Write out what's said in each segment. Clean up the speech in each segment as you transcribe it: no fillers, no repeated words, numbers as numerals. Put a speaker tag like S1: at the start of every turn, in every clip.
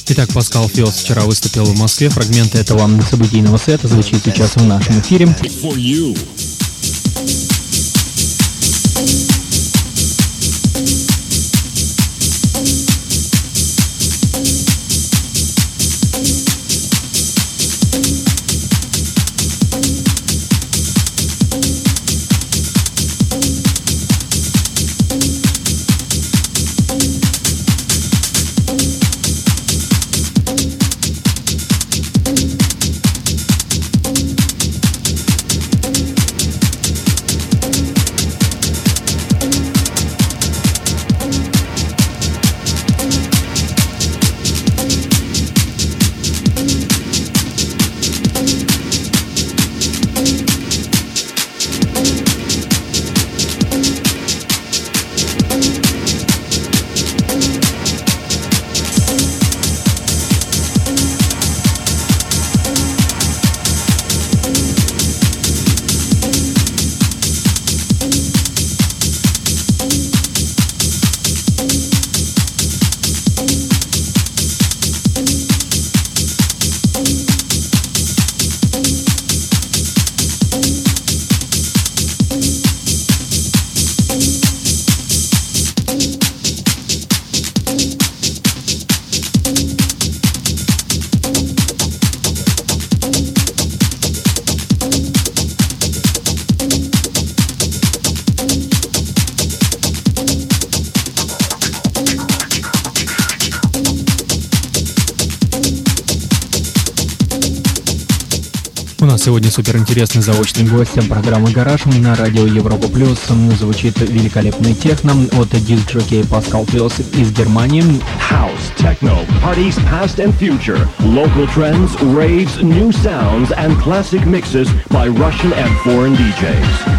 S1: Итак, Паскал Филс вчера выступил в Москве. Фрагменты этого событийного сета звучит сейчас в нашем эфире. У нас сегодня суперинтересный заочный гость программы «Гараж» на радио Европа Плюс. Звучит великолепный техно от диск-жокея Паскал Филс из Германии.
S2: House, techno, parties past and future, local trends, raves, new sounds and classic mixes by Russian and foreign DJs.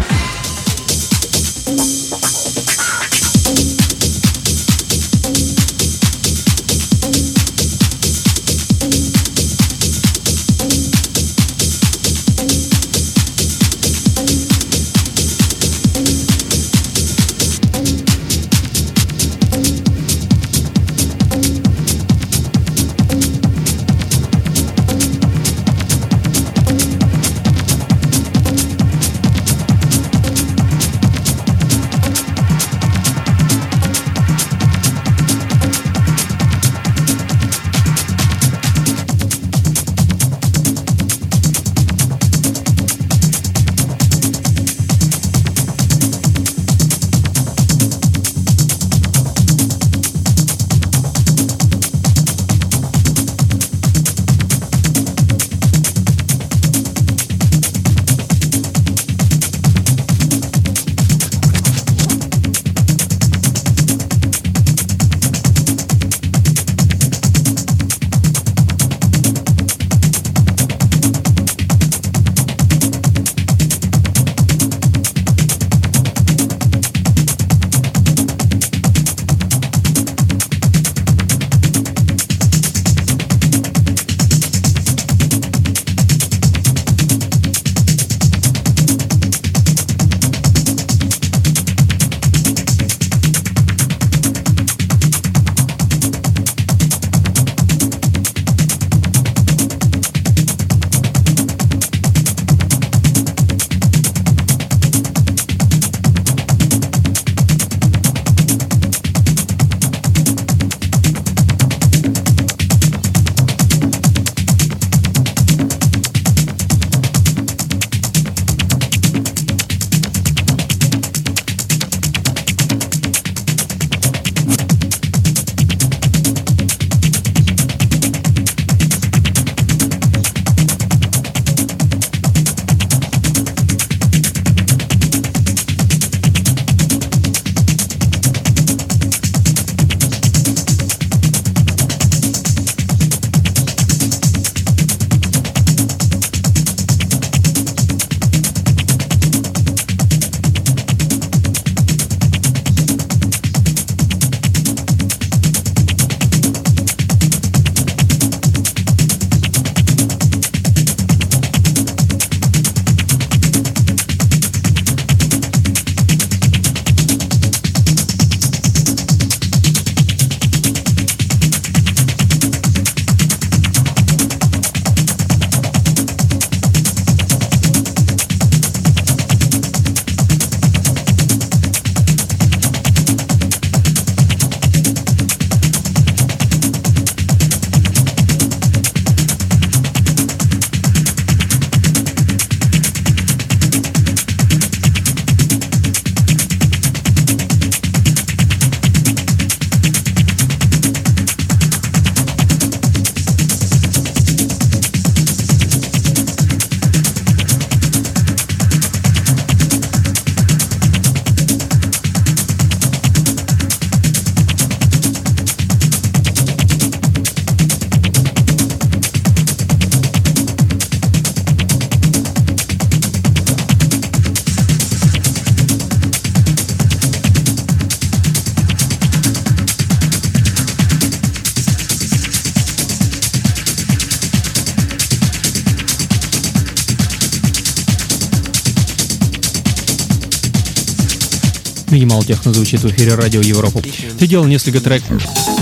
S1: Минимал техно звучит в эфире радио Европа. Ты делал несколько треков.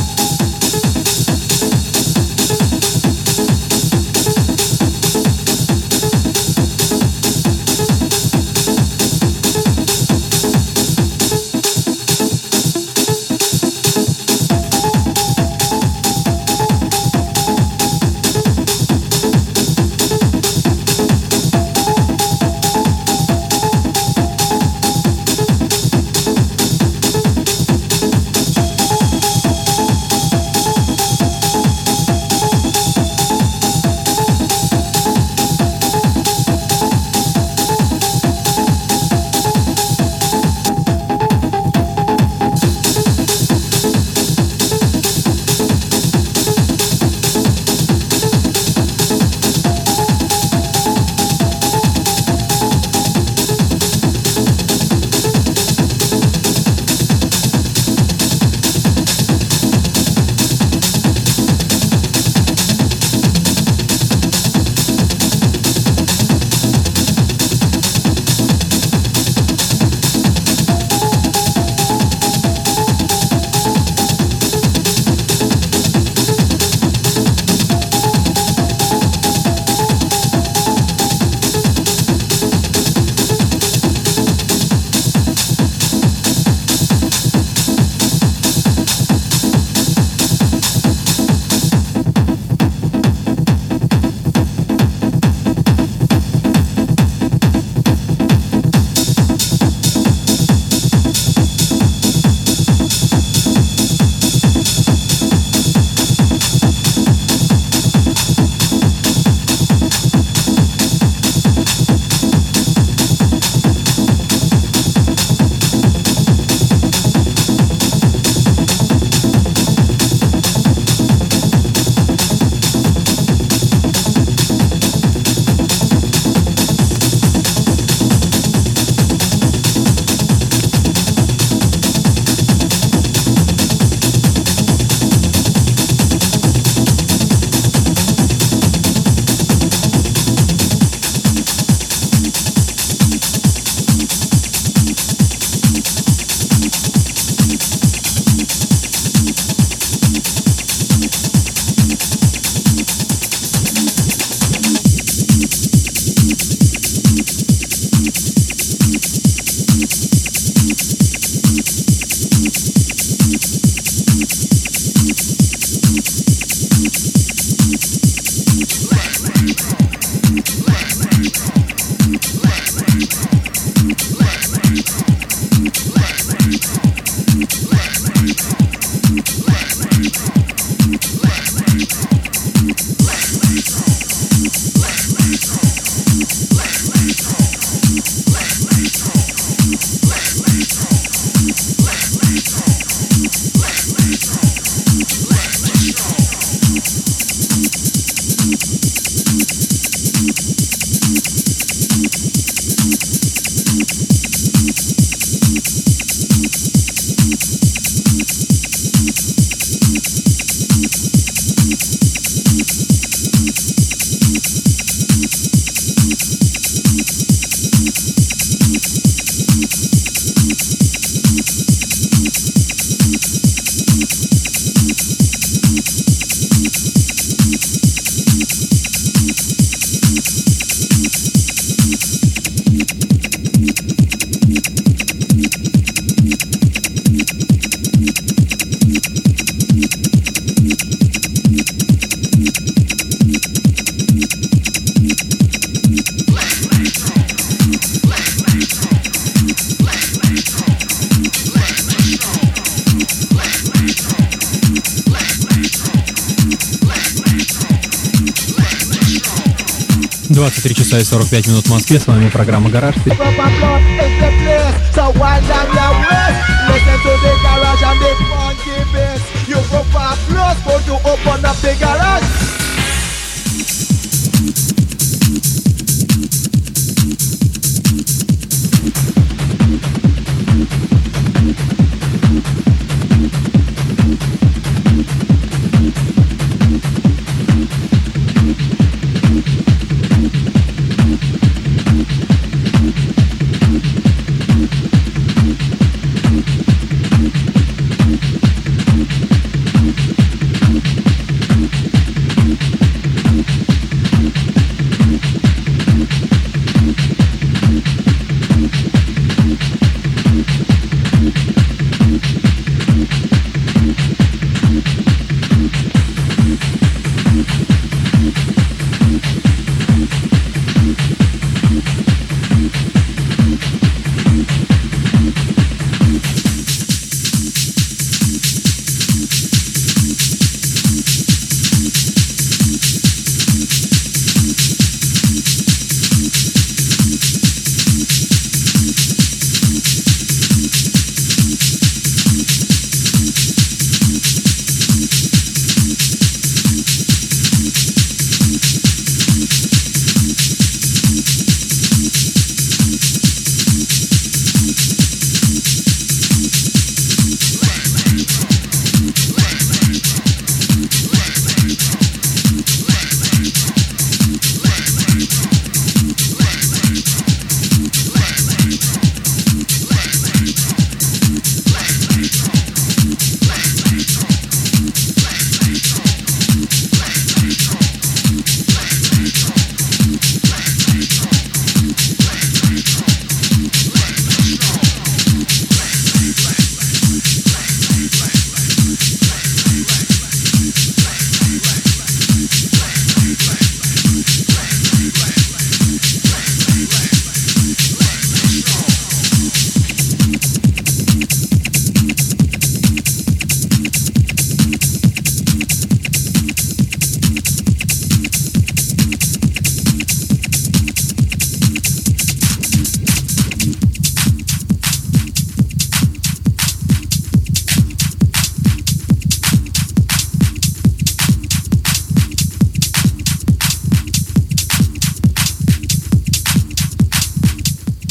S3: часа и 45 минут в Москве. С вами программа «Гараж».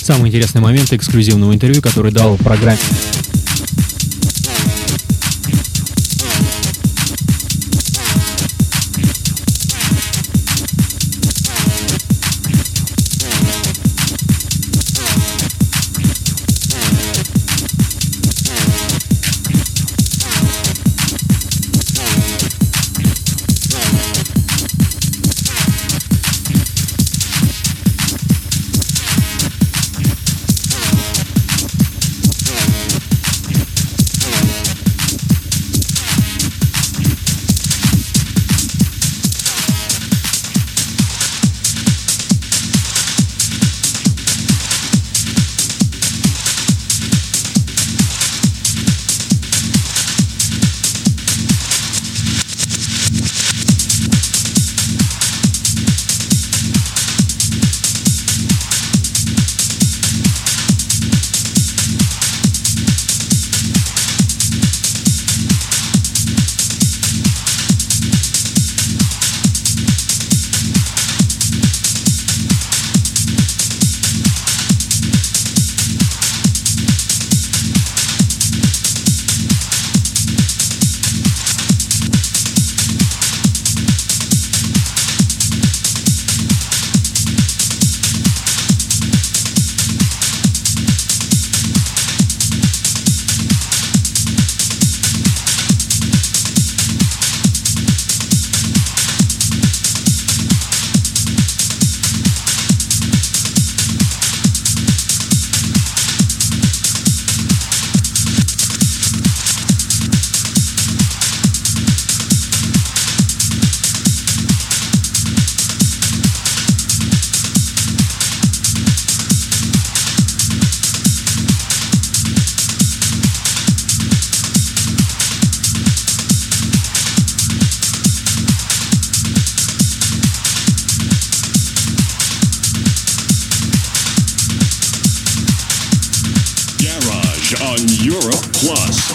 S3: Самые интересные моменты эксклюзивного интервью, который дал в программе.
S2: On Europe Plus.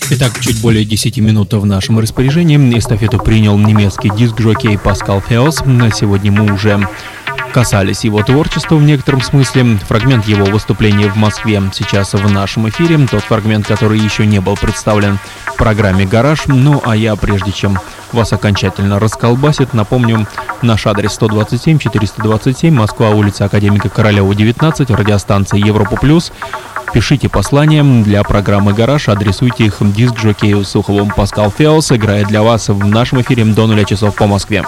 S3: Итак, чуть более 10 минут в нашем распоряжении. Эстафету принял немецкий диск-жокей Паскал Феос. Сегодня мы уже касались его творчества в некотором смысле. Фрагмент его выступления в Москве сейчас в нашем эфире. Тот фрагмент, который еще не был представлен в программе «Гараж». Ну, а я, прежде чем вас окончательно расколбасит, напомню, наш адрес 127-427, Москва, улица Академика Королева, 19, радиостанция Европа Плюс. Пишите послания для программы «Гараж», адресуйте их диск-жокею Суховым. Паскал Феос играет для вас в нашем эфире до 0 часов по Москве.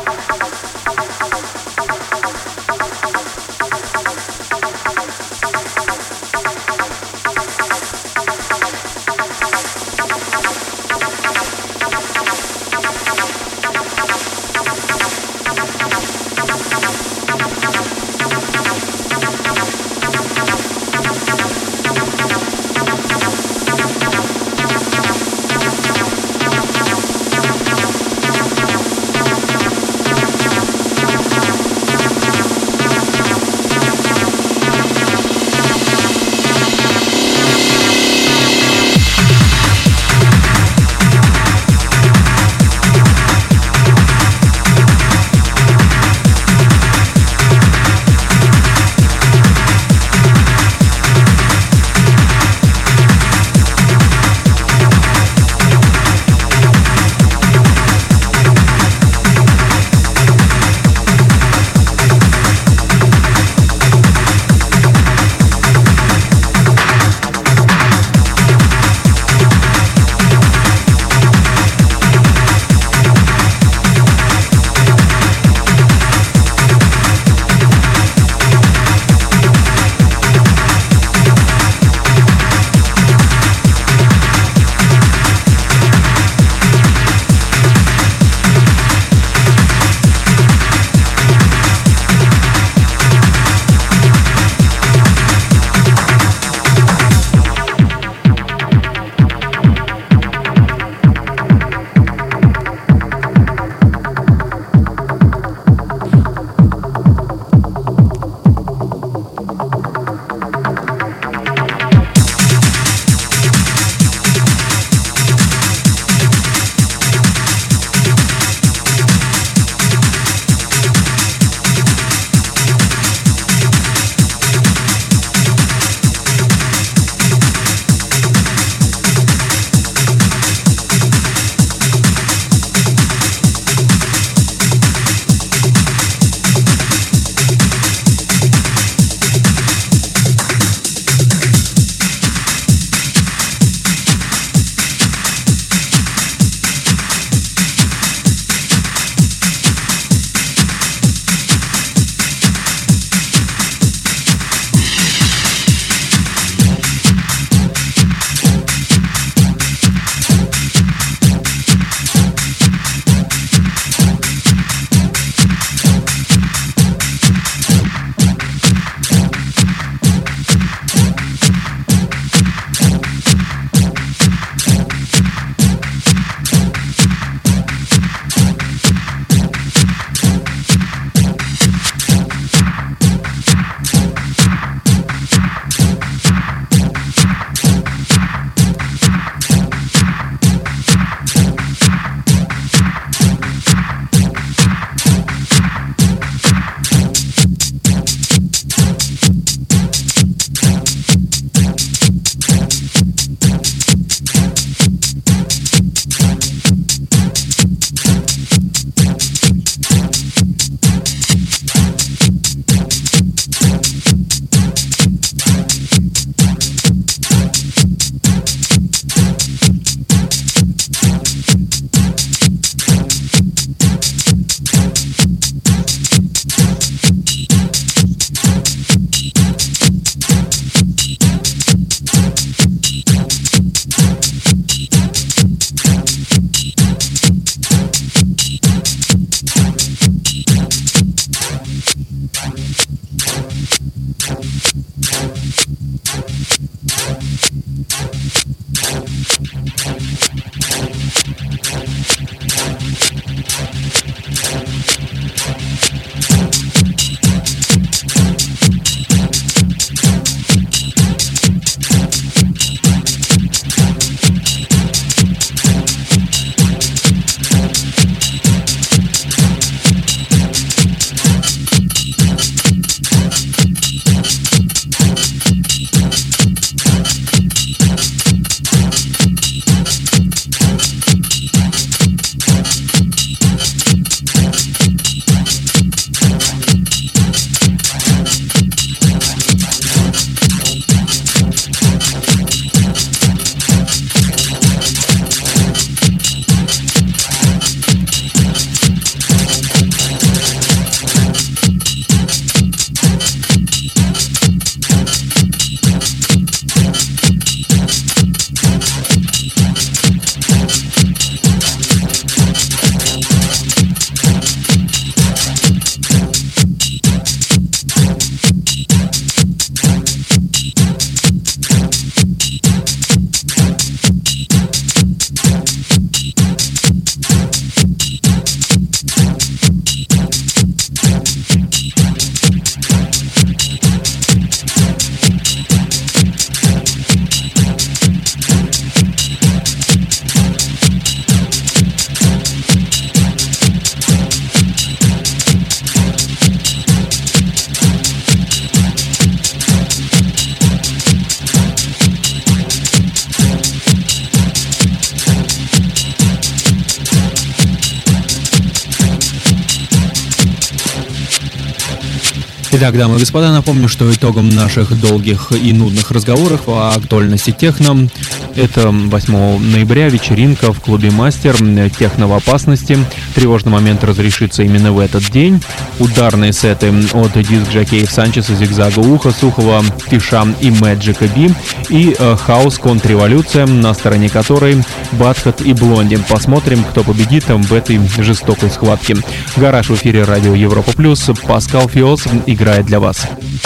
S3: Итак, дамы и господа, напомню, что итогом наших долгих и нудных разговоров о актуальности техно это 8 ноября вечеринка в клубе «Мастер», техно в опасности. Тревожный момент разрешится именно в этот день. Ударные сеты от диск-жокеев Санчеса, Зигзага Уха, Сухова, Фиша и Мэджика Би. И хаос контрреволюция, на стороне которой Батхат и Блонди. Посмотрим, кто победит в этой жестокой схватке. Гараж в эфире радио Европа Плюс. Паскал Фиос играет для вас.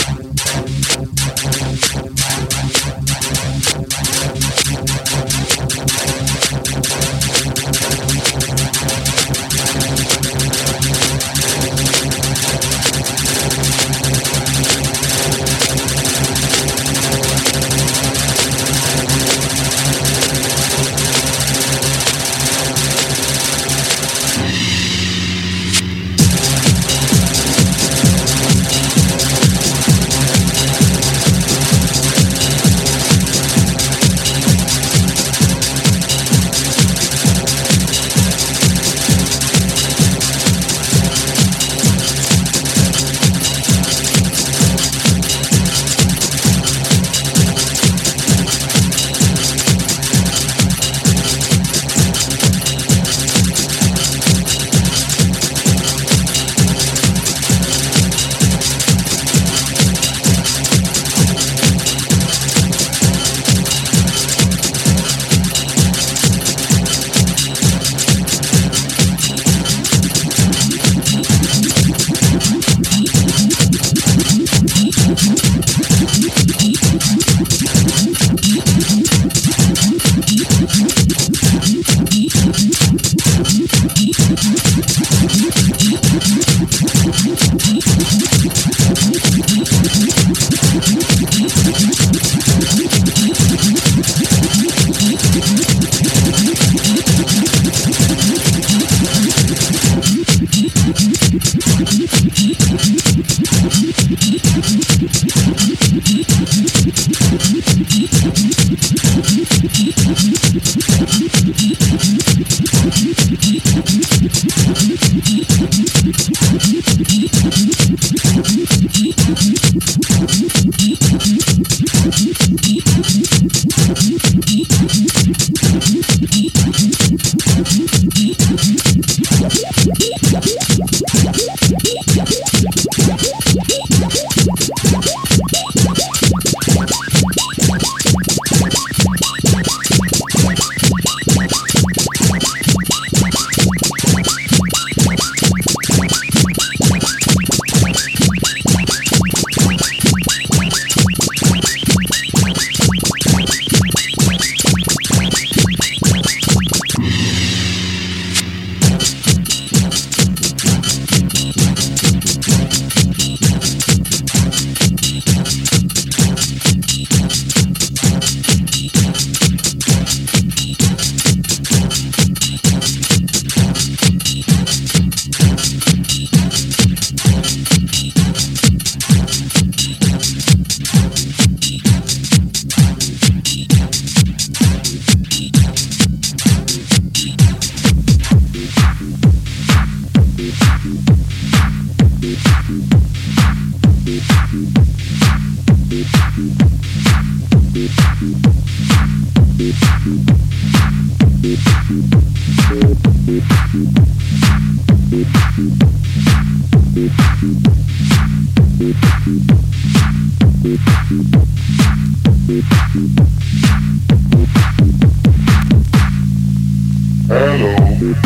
S4: Hello.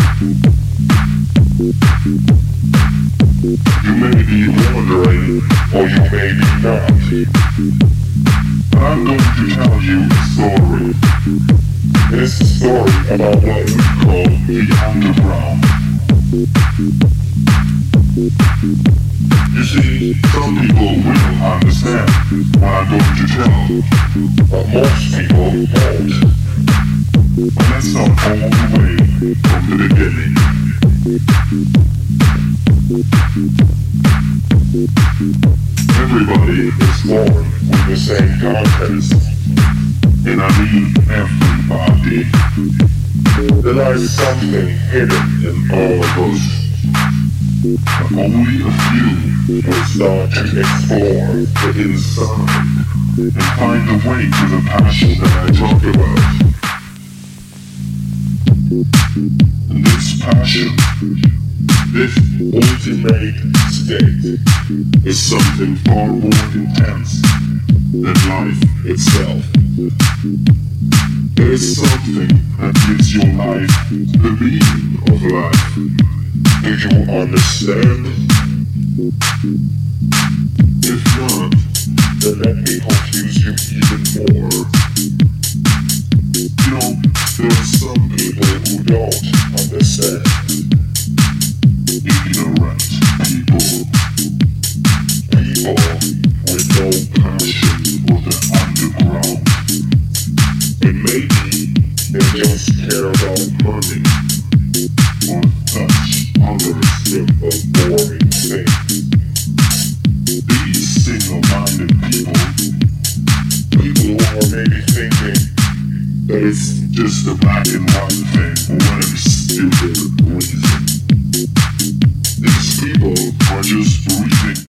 S4: You may be wondering, or you may be not. I'm going to tell you a story. It's a story about what we call the underground. You see, some people will understand what I'm going to tell, but most people won't. Let's start all the way from the beginning. Everybody is born with the same contest, and I mean everybody. There lies something hidden in all of us. but only a few will start to explore the inside and find the way to the passion that I talk about. This passion, this ultimate state, is something far more intense than life itself. It is something that gives your life the meaning of life. Do you understand? If not, then let me confuse you even more. You know, there are some people who don't understand. Ignorant people. People with no passion for the underground. And maybe they just care about money or such other simple, boring things. These single-minded people who are maybe thinking that it's just a black and white thing for whatever stupid reason. These people are just